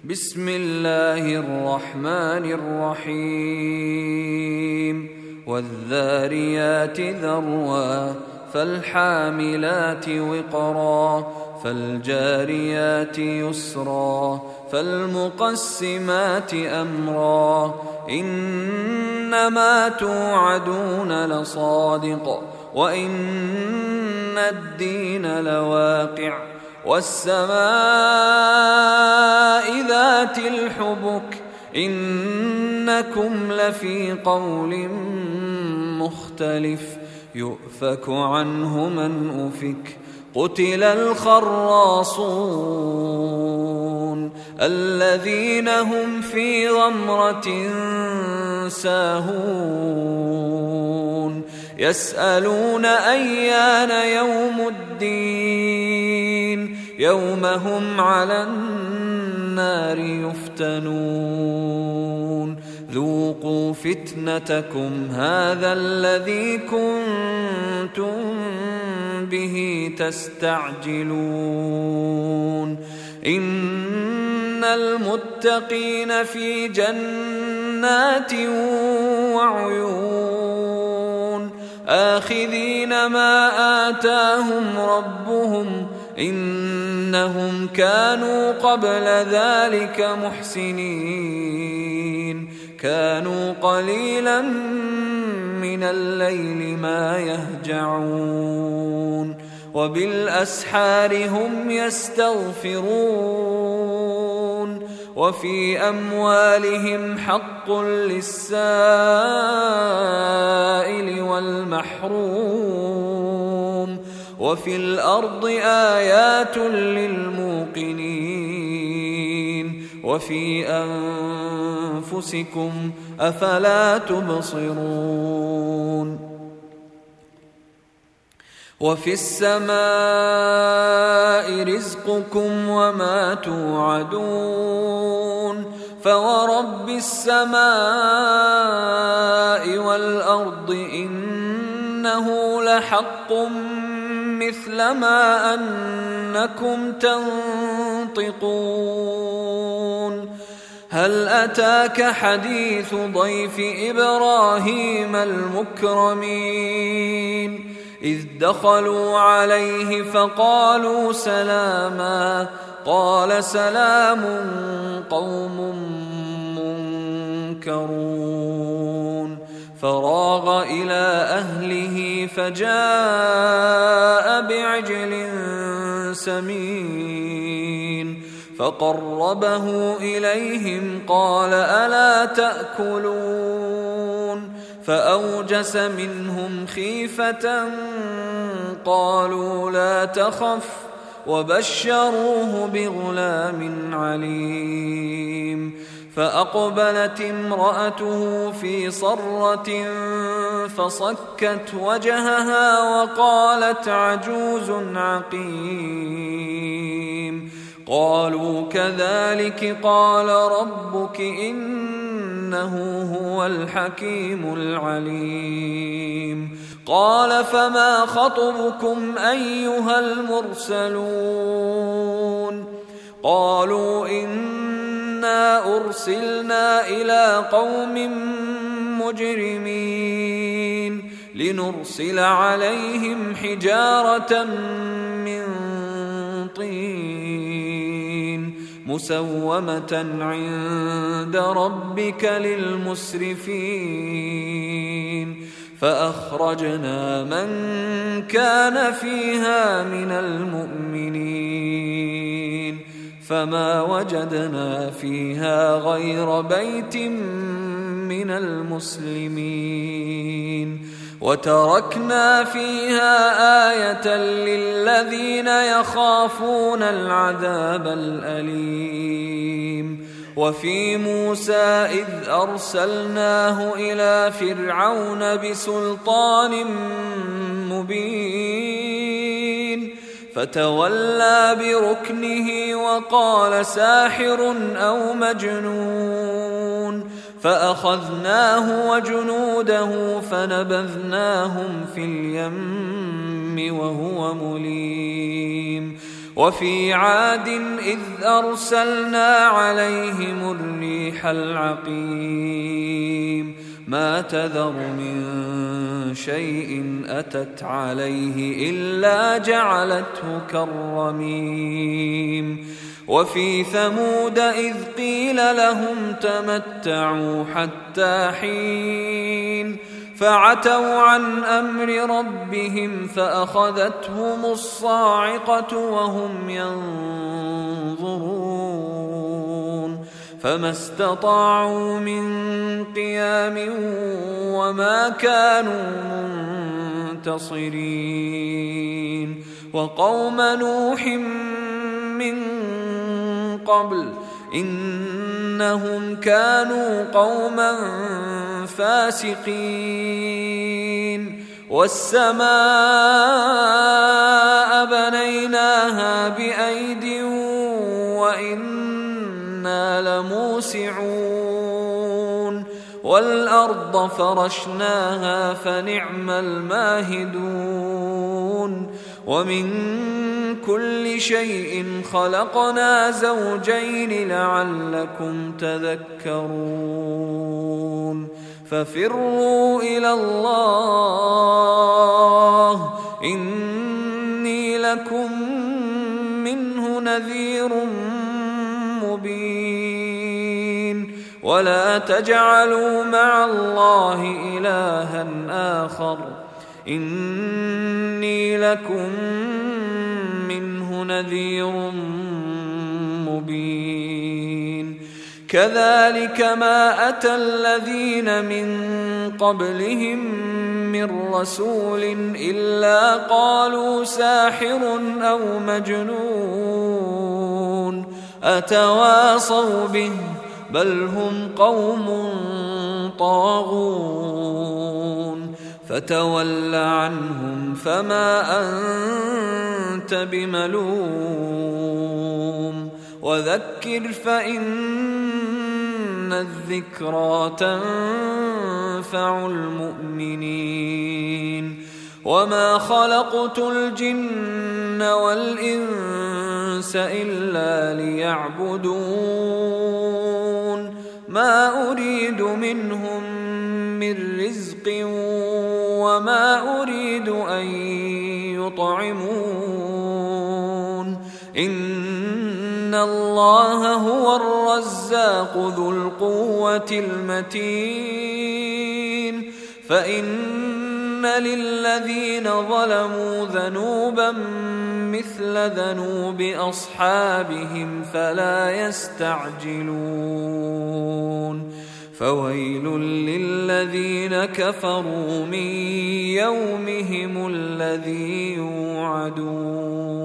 بسم الله الرحمن الرحيم والذاريات ذروا فالحاملات وقرا فالجاريات يسرا فالمقسمات أمرا إنما توعدون لصادق وإن الدين لواقع والسماء ذات الحبك إنكم لفي قول مختلف يؤفك عنه من أفك قتل الخراصون الذين هم في غمرة ساهون يسألون أيان يوم الدين يوم هم على النار يفتنون ذوقوا فتنتكم هذا الذي كنتم به تستعجلون إن المتقين في جنات وعيون آخذين ما آتاهم ربهم إنهم كانوا قبل ذلك محسنين كانوا قليلا من الليل ما يهجعون وبالأسحار هم يستغفرون وفي أموالهم حق للسائل والمحروم وفي الأرض آيات للموقنين وفي أنفسكم أفلا تبصرون وفي السماء رزقكم وما توعدون فورب السماء والأرض إنه لحق مثل ما أنكم تنطقون هل أتاك حديث ضيف إبراهيم المكرمين إذ دخلوا عليه فقالوا سلاما قال سلام قوم منكرون فراغ إلى أهله فجاء بعجل سمين فقربه إليهم قال ألا تأكلون فأوجس منهم خيفة قالوا لا تخف وبشروه بغلام عليم فأقبلت امرأته في صرة فصكت وجهها وقالت عجوز عقيم قالوا كذلك قال ربك إنه هو الحكيم العليم قال فما خطبكم أيها المرسلون قالوا إنا أرسلنا إلى قوم مجرمين لنرسل عليهم حجارة من طين مسومة عند ربك للمسرفين فأخرجنا من كان فيها من المؤمنين فما وجدنا فيها غير بيت من المسلمين وتركنا فيها آية للذين يخافون العذاب الأليم وفي موسى إذ أرسلناه إلى فرعون بسلطان مبين فتولى بركنه وقال ساحر أو مجنون فأخذناه وجنوده فنبذناهم في اليم وهو مليم وفي عاد إذ أرسلنا عليهم الريح العقيم ما تذر من شيء أتت عليه إلا جعلته كالرميم وفي ثمود إذ قيل لهم تمتعوا حتى حين فعتوا عن أمر ربهم فأخذتهم الصاعقة وهم ينظرون فما استطاعوا من قيام وما كانوا منتصرين وقوم نوح من قبل إنهم كانوا قوما فاسقين والسماء بنيناها بأيد وإنا لموسعون والأرض فرشناها فنعم الماهدون ومن كل شيء خلقنا زوجين لعلكم تذكرون ففروا إلى الله إني لكم منه نذير مبين ولا تجعلوا مع الله إلها آخر إني لكم منه نذير مبين كذلك ما أتى الذين من قبلهم من رسول إلا قالوا ساحر أو مجنون أتواصوا به بل هم قوم طاغون فتول عنهم فما أنت بملوم وذكر فإن الذكرى تنفع المؤمنين وما خلقت الجن والإنس إلا ليعبدون ما أريد منهم من رزق وما أريد أن يطعمون إن الله هو الرزاق ذو القوة المتين فإن للذين ظلموا ذنوبا مثل ذنوب أصحابهم فلا يستعجلون فويل للذين كفروا من يومهم الذي يوعدون